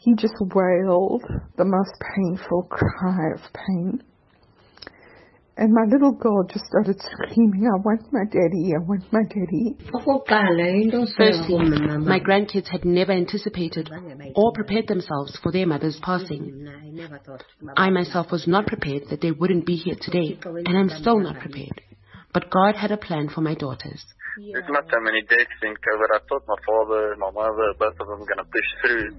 he just wailed the most painful cry of pain. And my little girl just started screaming, I want my daddy, I want my daddy. Firstly, my grandkids had never anticipated or prepared themselves for their mother's passing. I myself was not prepared that they wouldn't be here today, and I'm still not prepared. But God had a plan for my daughters. There's not so many deaths in COVID. I thought my father, my mother, both of them going to push through.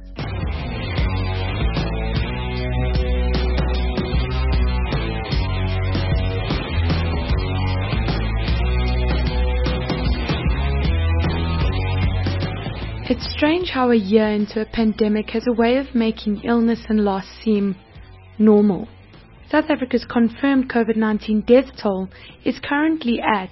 It's strange how a year into a pandemic has a way of making illness and loss seem normal. South Africa's confirmed COVID-19 death toll is currently at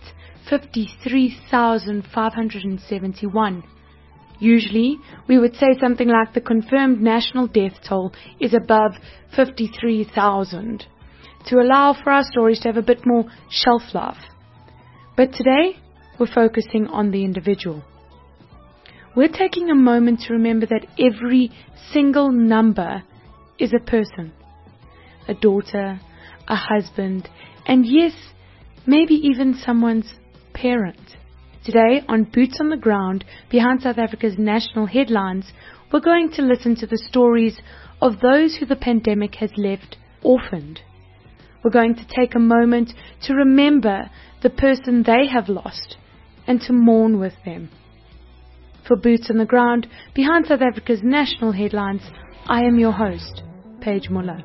53,571. Usually, we would say something like the confirmed national death toll is above 53,000 to allow for our stories to have a bit more shelf life. But today, we're focusing on the individual. We're taking a moment to remember that every single number is a person, a daughter, a husband, and yes, maybe even someone's parent. Today, on Boots on the Ground, behind South Africa's national headlines, we're going to listen to the stories of those who the pandemic has left orphaned. We're going to take a moment to remember the person they have lost and to mourn with them. For Boots on the Ground, behind South Africa's national headlines, I am your host, Paige Muller.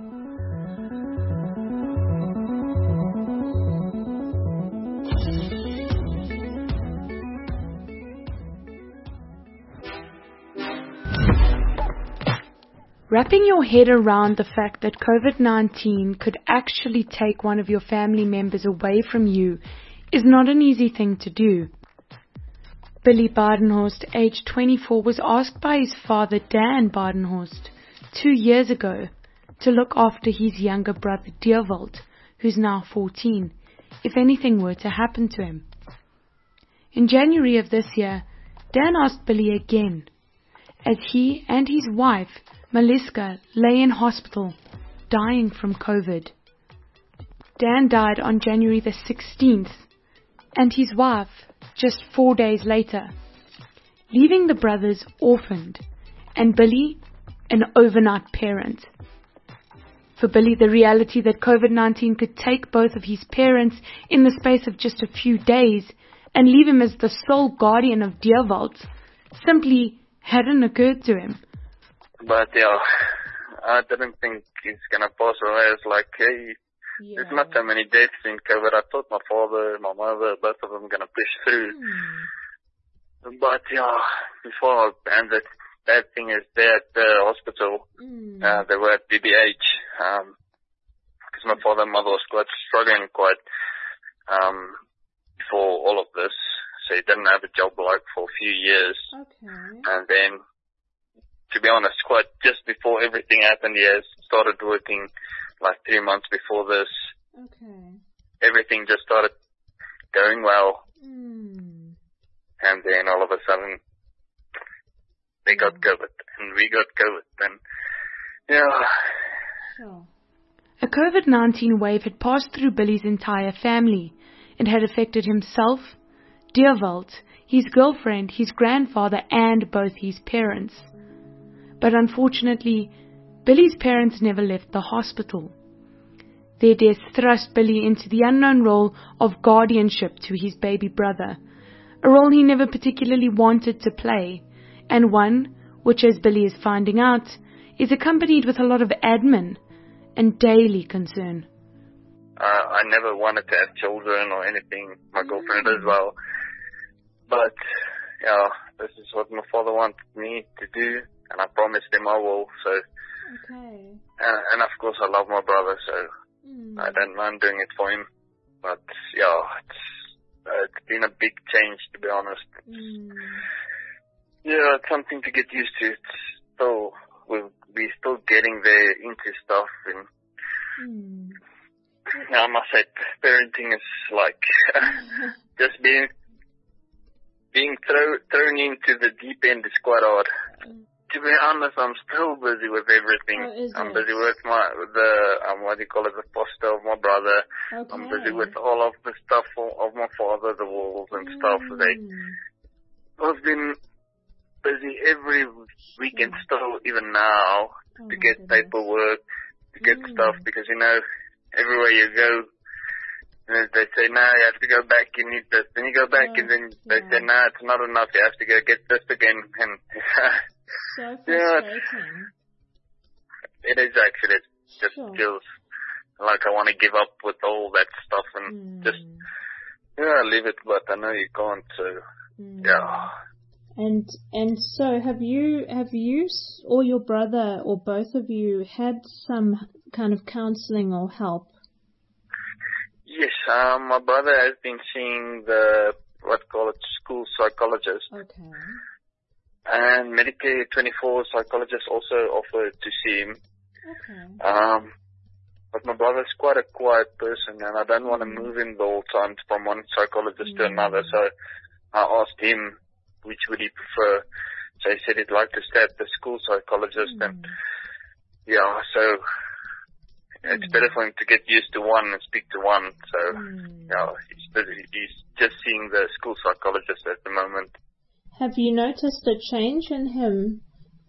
Wrapping your head around the fact that COVID-19 could actually take one of your family members away from you is not an easy thing to do. Billy Badenhorst, aged 24, was asked by his father, Dan Badenhorst, 2 years ago to look after his younger brother, Dewald, who's now 14, if anything were to happen to him. In January of this year, Dan asked Billy again, as he and his wife, Maliska, lay in hospital, dying from COVID. Dan died on January the 16th, and his wife just 4 days later, leaving the brothers orphaned, and Billy an overnight parent. For Billy, the reality that COVID-19 could take both of his parents in the space of just a few days and leave him as the sole guardian of Dewald simply hadn't occurred to him. But yeah, I didn't think he's going to pass away. It's like, hey, there's not so many deaths in COVID. I thought my father, my mother, both of them going to push through. But yeah, before, and the bad thing is they're at the hospital. They were at BBH, because my father and mother was quite struggling before all of this. So he didn't have a job like for a few years. And then, to be honest, quite just before everything happened, he has started working like 3 months before this. Everything just started going well. And then all of a sudden, they got COVID, and we got COVID, and yeah. A COVID-19 wave had passed through Billy's entire family. It had affected himself, Dewald, his girlfriend, his grandfather, and both his parents. But unfortunately, Billy's parents never left the hospital. Their death thrust Billy into the unknown role of guardianship to his baby brother, a role he never particularly wanted to play, and one which, as Billy is finding out, is accompanied with a lot of admin and daily concern. I never wanted to have children or anything, my girlfriend as well. But, yeah, this is what my father wanted me to do, and I promised him I will, so. And of course I love my brother, so I don't mind doing it for him. But, yeah, it's been a big change, to be honest. Yeah, it's something to get used to. It's still, we're still getting there into stuff, and I must say, parenting is like just being thrown into the deep end is quite hard. To be honest, I'm still busy with everything. I'm busy with the foster of my brother. Okay. I'm busy with all of the stuff of my father, the walls and stuff. I've been busy every weekend still, even now, to get paperwork, to get stuff, because, everywhere you go, they say, no, you have to go back, you need this. Then you go back and then they say, no, it's not enough, you have to go get this again. And so frustrating. It is actually. It just feels like I want to give up with all that stuff and just, leave it, but I know you can't, so, yeah. And so have you or your brother or both of you had some kind of counseling or help? Yes, my brother has been seeing the school psychologist. Okay. And Medicare 24 psychologist also offered to see him. Okay. But my brother's quite a quiet person, and I don't want to move him the whole time from one psychologist to another. So I asked him which would he prefer. So he said he'd like to stay at the school psychologist, and so it's better for him to get used to one and speak to one. So he's just seeing the school psychologist at the moment. Have you noticed a change in him,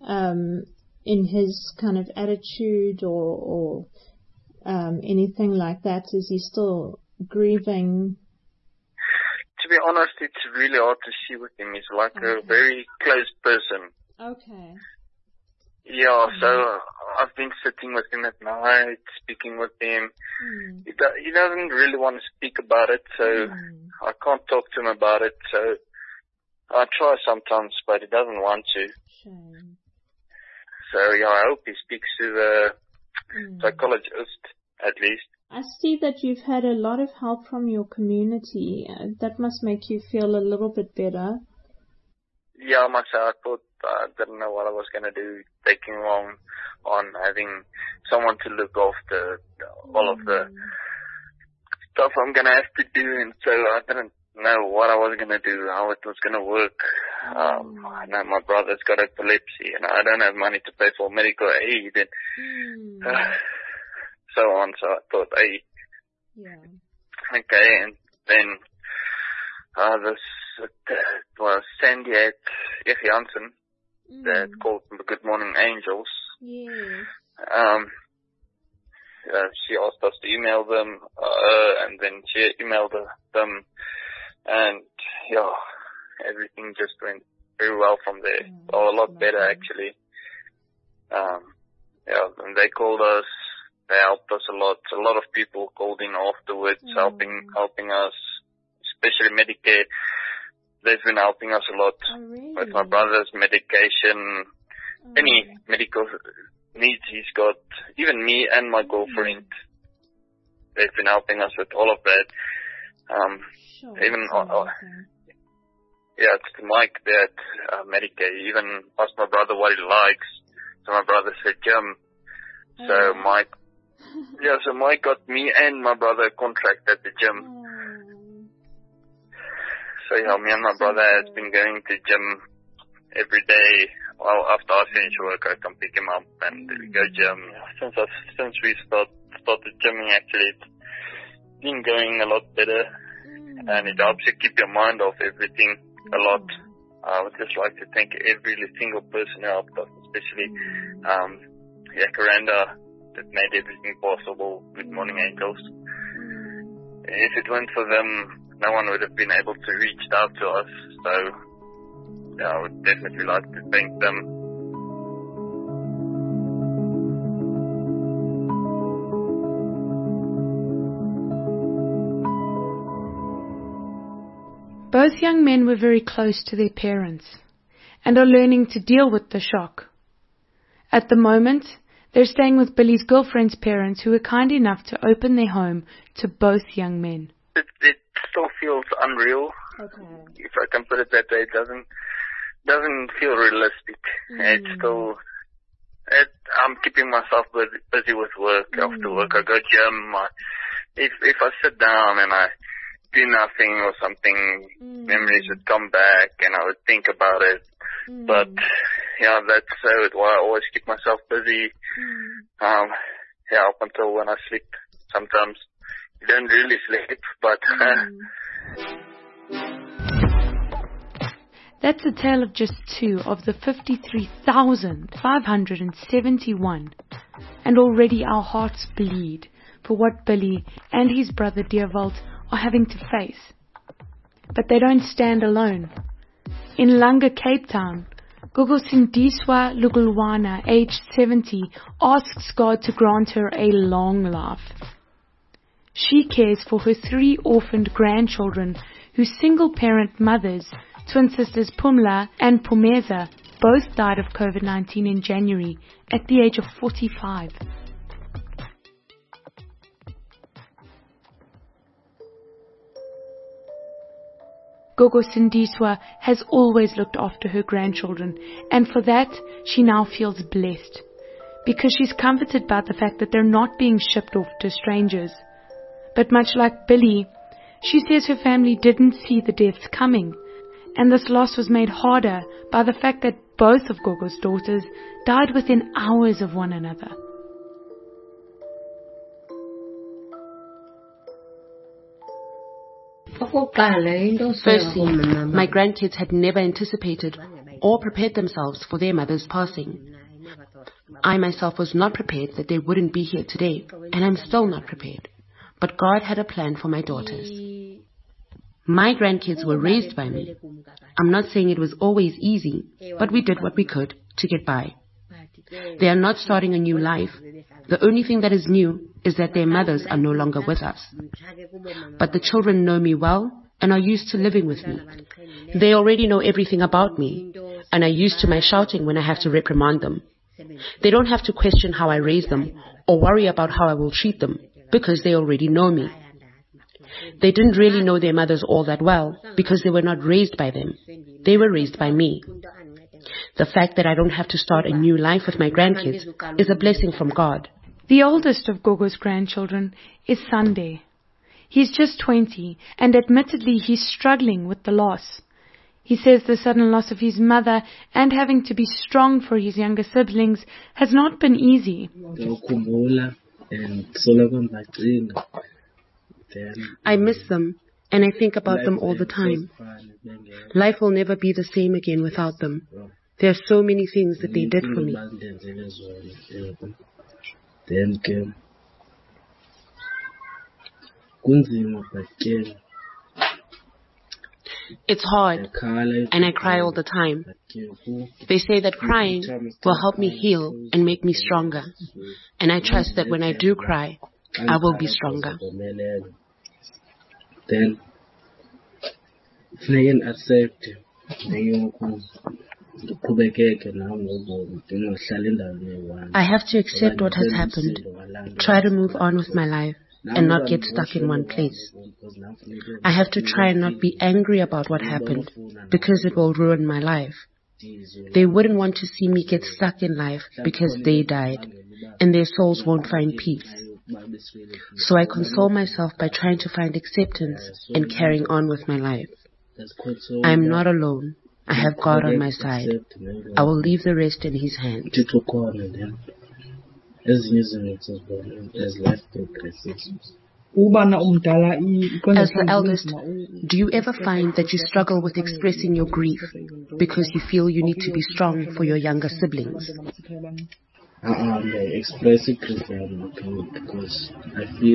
in his kind of attitude or anything like that? Is he still grieving? To be honest, it's really hard to see with him. He's like a very close person. Okay. Yeah, so I've been sitting with him at night, speaking with him. He doesn't really want to speak about it, so I can't talk to him about it. So I try sometimes, but he doesn't want to. Shame. So I hope he speaks to the psychologist at least. I see that you've had a lot of help from your community. That must make you feel a little bit better. Yeah, myself, I thought I didn't know what I was going to do, taking long on having someone to look after all of the stuff I'm going to have to do, and so I didn't know what I was going to do, how it was going to work. I know my brother's got epilepsy, and I don't have money to pay for medical aid, and so on. So I thought, okay, and then Sandy at F. Janssen, that called the Good Morning Angels. Yes. She asked us to email them, and then she emailed them, and everything just went very well from there. A lot better actually. And they called us. They helped us a lot. A lot of people called in afterwards, helping us, especially Medicare. They've been helping us a lot with my brother's medication, any medical needs he's got, even me and my girlfriend. They've been helping us with all of that. It's Mike that Medicare. Even asked my brother what he likes. So my brother said gym. So Mike got me and my brother a contract at the gym. So me and my brother has been going to gym every day. Well, after I finish work, I come pick him up and we go gym. Since we started gymming, actually, it's been going a lot better, and it helps you keep your mind off everything a lot. I would just like to thank every single person who helped us, especially Yakaranda, that made everything possible. Good Morning Angels. If it weren't for them, no one would have been able to reach out to us. So I would definitely like to thank them. Both young men were very close to their parents and are learning to deal with the shock. At the moment, they're staying with Billy's girlfriend's parents, who were kind enough to open their home to both young men. It still feels unreal. Okay. If I can put it that way, it doesn't feel realistic. It's still, I'm keeping myself busy with work. After work, I go gym. If I sit down and I do nothing or something, memories would come back and I would think about it. But, that's why I always keep myself busy, up until when I sleep. Sometimes you don't really sleep, but... That's a tale of just 2 of the 53,571. And already our hearts bleed for what Billy and his brother Dewald are having to face. But they don't stand alone. In Langa, Cape Town, Gogosindiswa Lugulwana, aged 70, asks God to grant her a long life. She cares for her 3 orphaned grandchildren whose single-parent mothers, twin sisters Pumla and Pumeza, both died of COVID-19 in January at the age of 45. Gogosindiswa has always looked after her grandchildren, and for that she now feels blessed, because she's comforted by the fact that they're not being shipped off to strangers. But much like Billy, she says her family didn't see the deaths coming, and this loss was made harder by the fact that both of Gogo's daughters died within hours of one another. Firstly, my grandkids had never anticipated or prepared themselves for their mother's passing. I myself was not prepared that they wouldn't be here today, and I'm still not prepared. But God had a plan for my daughters. My grandkids were raised by me. I'm not saying it was always easy, but we did what we could to get by. They are not starting a new life. The only thing that is new is that their mothers are no longer with us. But the children know me well and are used to living with me. They already know everything about me and are used to my shouting when I have to reprimand them. They don't have to question how I raise them or worry about how I will treat them because they already know me. They didn't really know their mothers all that well because they were not raised by them. They were raised by me. The fact that I don't have to start a new life with my grandkids is a blessing from God. The oldest of Gogo's grandchildren is Sunday. He's just 20, and admittedly he's struggling with the loss. He says the sudden loss of his mother and having to be strong for his younger siblings has not been easy. I miss them, and I think about them all the time. Life will never be the same again without them. There are so many things that they did for me. It's hard, and I cry all the time. They say that crying will help me heal and make me stronger. And I trust that when I do cry, I will be stronger. Then, I have to accept what has happened, try to move on with my life, and not get stuck in one place. I have to try and not be angry about what happened, because it will ruin my life. They wouldn't want to see me get stuck in life because they died, and their souls won't find peace. So I console myself by trying to find acceptance and carrying on with my life. I am not alone. I have God on my side. I will leave the rest in His hands. As the eldest, do you ever find that you struggle with expressing your grief because you feel you need to be strong for your younger siblings? I express it because I feel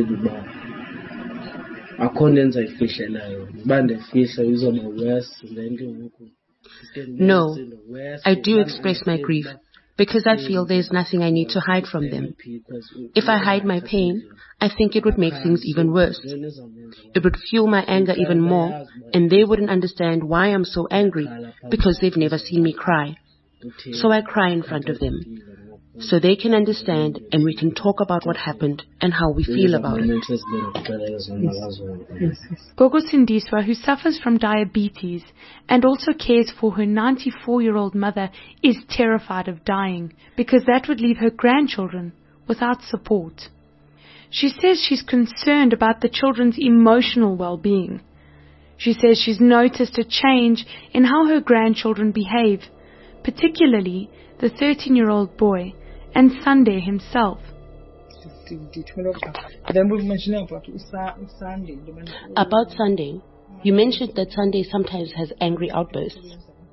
No, I do express my grief because I feel there's nothing I need to hide from them. If I hide my pain, I think it would make things even worse. It would fuel my anger even more, and they wouldn't understand why I'm so angry because they've never seen me cry. So I cry in front of them, so they can understand and we can talk about what happened and how we feel about it. Gogosindiswa, who suffers from diabetes and also cares for her 94-year-old mother, is terrified of dying because that would leave her grandchildren without support. She says she's concerned about the children's emotional well-being. She says she's noticed a change in how her grandchildren behave, particularly the 13-year-old boy and Sunday himself. About Sunday, you mentioned that Sunday sometimes has angry outbursts.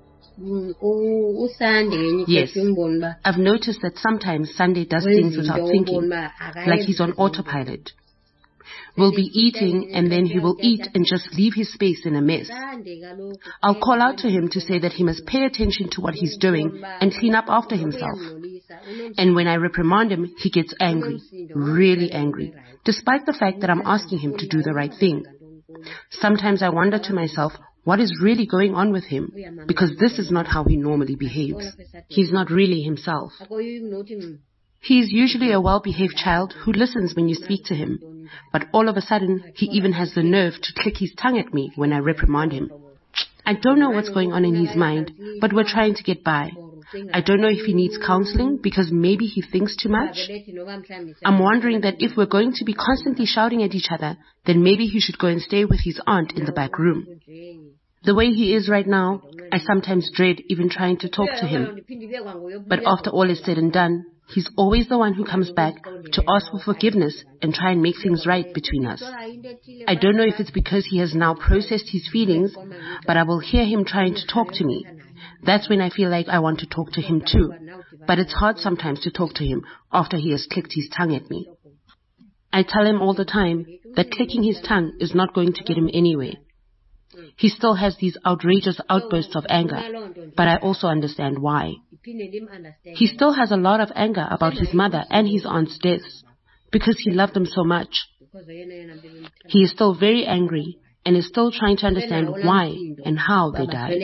Yes, I've noticed that sometimes Sunday does things without thinking, like he's on autopilot. We'll be eating and then he will eat and just leave his space in a mess. I'll call out to him to say that he must pay attention to what he's doing and clean up after himself. And when I reprimand him, he gets angry, really angry, despite the fact that I'm asking him to do the right thing. Sometimes I wonder to myself, what is really going on with him? Because this is not how he normally behaves. He's not really himself. He is usually a well-behaved child who listens when you speak to him. But all of a sudden, he even has the nerve to click his tongue at me when I reprimand him. I don't know what's going on in his mind, but we're trying to get by. I don't know if he needs counseling because maybe he thinks too much. I'm wondering that if we're going to be constantly shouting at each other, then maybe he should go and stay with his aunt in the back room. The way he is right now, I sometimes dread even trying to talk to him. But after all is said and done, he's always the one who comes back to ask for forgiveness and try and make things right between us. I don't know if it's because he has now processed his feelings, but I will hear him trying to talk to me. That's when I feel like I want to talk to him too. But it's hard sometimes to talk to him after he has clicked his tongue at me. I tell him all the time that clicking his tongue is not going to get him anywhere. He still has these outrageous outbursts of anger, but I also understand why. He still has a lot of anger about his mother and his aunt's deaths, because he loved them so much. He is still very angry and is still trying to understand why and how they died.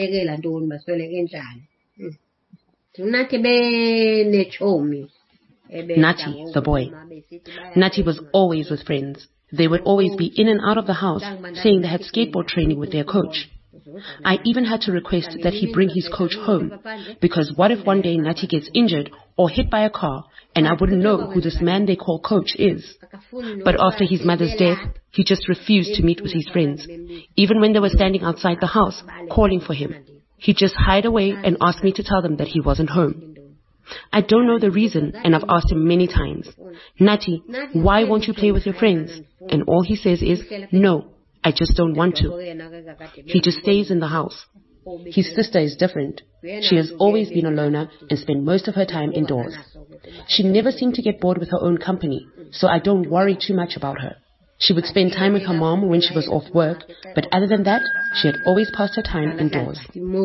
Nati, the boy. Nati was always with friends. They would always be in and out of the house, saying they had skateboard training with their coach. I even had to request that he bring his coach home, because what if one day Nati gets injured or hit by a car, and I wouldn't know who this man they call coach is. But after his mother's death, he just refused to meet with his friends. Even when they were standing outside the house, calling for him, he'd just hide away and ask me to tell them that he wasn't home. I don't know the reason, and I've asked him many times, Nati, why won't you play with your friends? And all he says is, no, I just don't want to. He just stays in the house. His sister is different. She has always been a loner and spent most of her time indoors. She never seemed to get bored with her own company, so I don't worry too much about her. She would spend time with her mom when she was off work, but other than that, she had always passed her time indoors.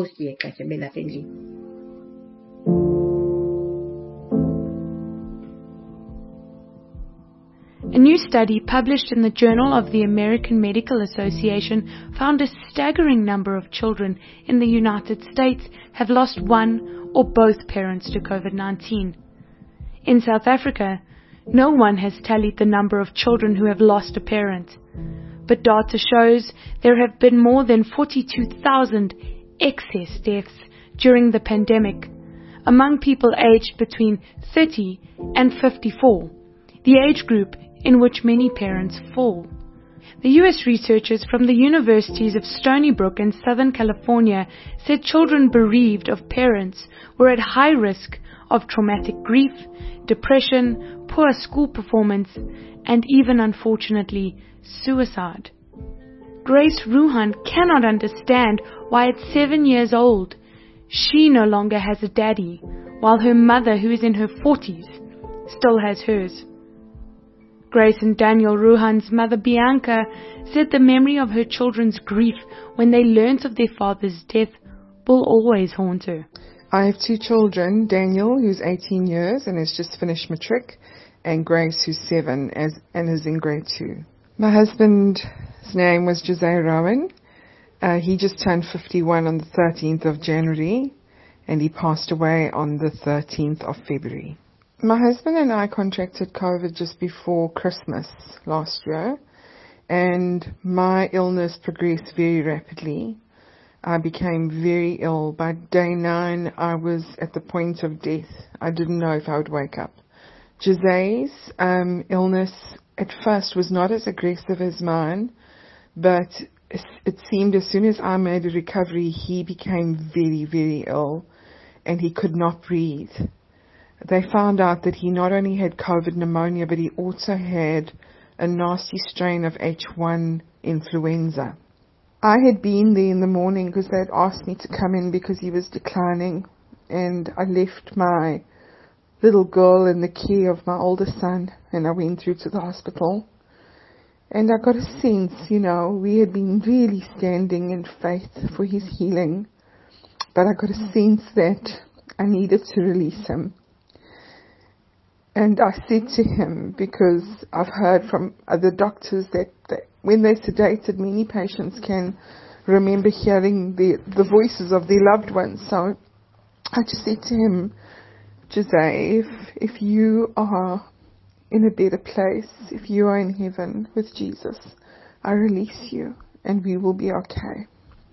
A new study published in the Journal of the American Medical Association found a staggering number of children in the United States have lost one or both parents to COVID-19. In South Africa, no one has tallied the number of children who have lost a parent, but data shows there have been more than 42,000 excess deaths during the pandemic among people aged between 30 and 54, the age group in which many parents fall. The U.S. researchers from the universities of Stony Brook and Southern California said children bereaved of parents were at high risk of traumatic grief, depression, poor school performance, and even, unfortunately, suicide. Grace Ruhan cannot understand why at 7 years old, she no longer has a daddy, while her mother, who is in her 40s, still has hers. Grace and Daniel Ruhan's mother, Bianca, said the memory of her children's grief when they learnt of their father's death will always haunt her. I have two children, Daniel, who's 18 years and has just finished matric, and Grace, who's 7 and is in grade 2. My husband's name was Jose Rowan. He just turned 51 on the 13th of January, and he passed away on the 13th of February. My husband and I contracted COVID just before Christmas last year, and my illness progressed very rapidly. I became very ill. By day 9, I was at the point of death. I didn't know if I would wake up. Jose's illness at first was not as aggressive as mine, but it seemed as soon as I made a recovery, he became very, very ill. and he could not breathe. They found out that he not only had COVID pneumonia, but he also had a nasty strain of H1 influenza. I had been there in the morning because they had asked me to come in because he was declining, and I left my little girl in the care of my older son, and I went through to the hospital. And I got a sense, we had been really standing in faith for his healing, but I got a sense that I needed to release him. And I said to him, because I've heard from other doctors that when they sedated, many patients can remember hearing the voices of their loved ones. So I just said to him, Jose, if you are in a better place, if you are in heaven with Jesus, I release you and we will be okay.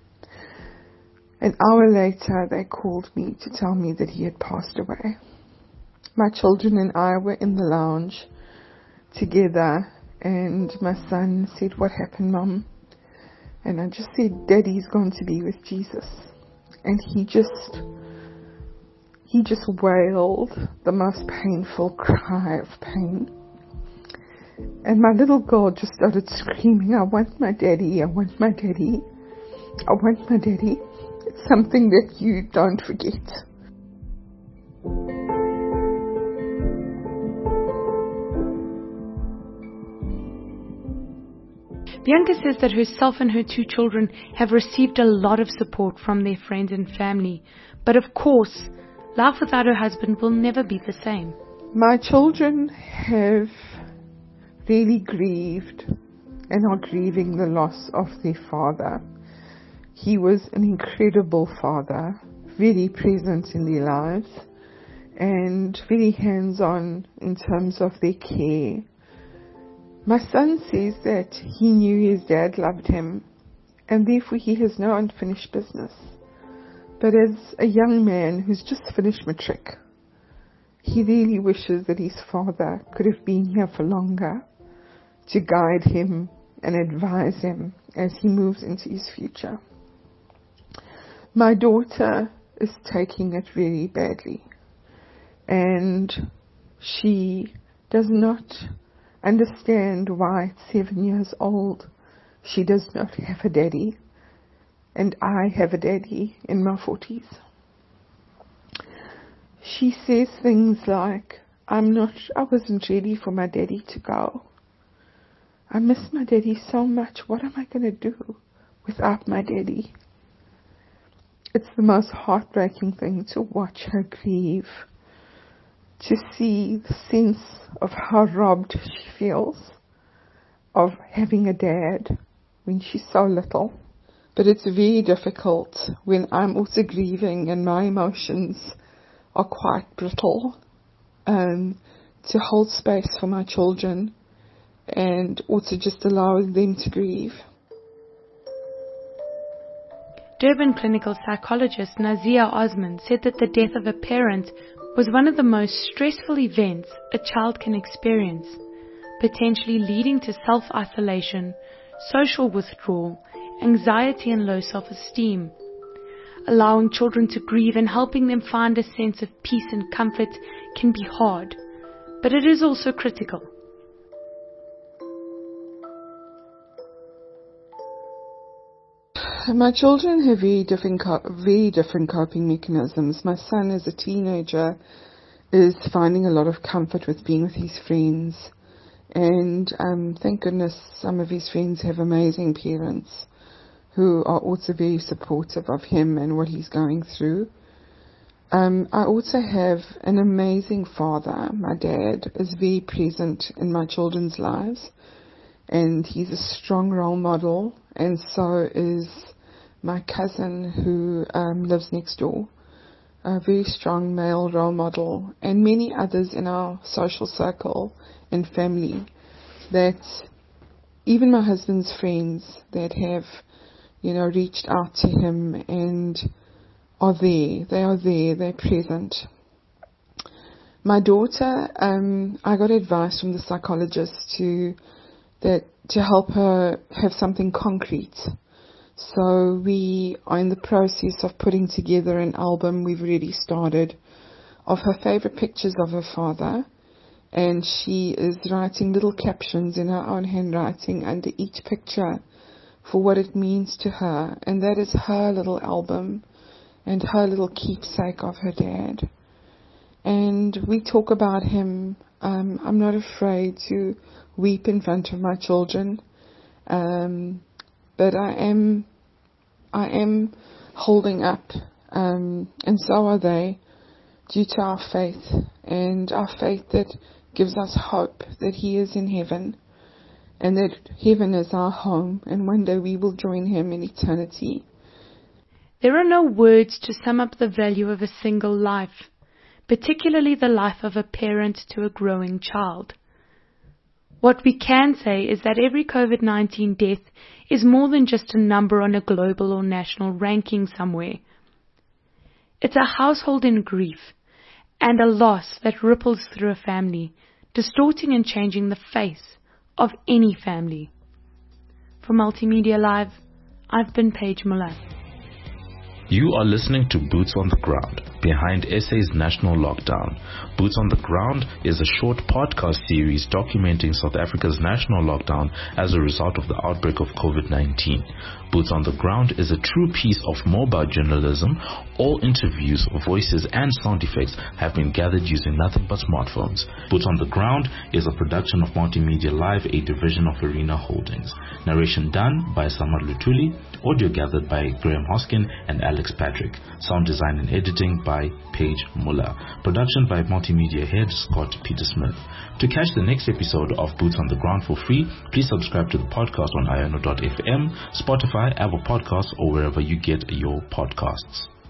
An hour later, they called me to tell me that he had passed away. My children and I were in the lounge together, and my son said, "What happened, Mum?" And I just said, "Daddy's gone to be with Jesus." And he just wailed the most painful cry of pain. And my little girl just started screaming, "I want my daddy, I want my daddy, I want my daddy." It's something that you don't forget. Bianca says that herself and her 2 children have received a lot of support from their friends and family. But of course, life without her husband will never be the same. My children have really grieved and are grieving the loss of their father. He was an incredible father, very present in their lives and very hands-on in terms of their care. My son says that he knew his dad loved him and therefore he has no unfinished business. But as a young man who's just finished matric, he really wishes that his father could have been here for longer to guide him and advise him as he moves into his future. My daughter is taking it very badly, and she does not understand why at 7 years old she does not have a daddy, and I have a daddy in my 40s. She says things like, I wasn't ready for my daddy to go. I miss my daddy so much. What am I going to do without my daddy? It's the most heartbreaking thing to watch her grieve, to see the sense of how robbed she feels of having a dad when she's so little. But it's very difficult when I'm also grieving and my emotions are quite brittle, to hold space for my children and also just allow them to grieve. Durban clinical psychologist Nazia Osman said that the death of a parent was one of the most stressful events a child can experience, potentially leading to self-isolation, social withdrawal, anxiety and low self-esteem. Allowing children to grieve and helping them find a sense of peace and comfort can be hard, but it is also critical. My children have very different coping mechanisms. My son, as a teenager, is finding a lot of comfort with being with his friends. And thank goodness some of his friends have amazing parents who are also very supportive of him and what he's going through. I also have an amazing father. My dad is very present in my children's lives, and he's a strong role model, and so is my cousin who lives next door, a very strong male role model, and many others in our social circle and family, that even my husband's friends that have, reached out to him and are there. They are there. They're present. My daughter, I got advice from the psychologist to help her have something concrete So we are in the process of putting together an album. We've already started, of her favorite pictures of her father, and she is writing little captions in her own handwriting under each picture for what it means to her, and that is her little album and her little keepsake of her dad. And we talk about him. I'm not afraid to weep in front of my children, but I am holding up, and so are they, due to our faith, and our faith that gives us hope that he is in heaven, and that heaven is our home, and one day we will join him in eternity. There are no words to sum up the value of a single life, particularly the life of a parent to a growing child. What we can say is that every COVID-19 death is more than just a number on a global or national ranking somewhere. It's a household in grief and a loss that ripples through a family, distorting and changing the face of any family. For Multimedia Live, I've been Paige Muller. You are listening to Boots on the Ground, behind SA's national lockdown. Boots on the Ground is a short podcast series documenting South Africa's national lockdown as a result of the outbreak of COVID-19. Boots on the Ground is a true piece of mobile journalism. All interviews, voices, and sound effects have been gathered using nothing but smartphones. Boots on the Ground is a production of Multimedia Live, a division of Arena Holdings. Narration done by Samar Lutuli. Audio gathered by Graham Hoskin and Alex Patrick. Sound design and editing by Paige Muller. Production by Multimedia Head Scott Peter Smith. To catch the next episode of Boots on the Ground for free, please subscribe to the podcast on iono.fm, Spotify, Apple Podcasts, or wherever you get your podcasts.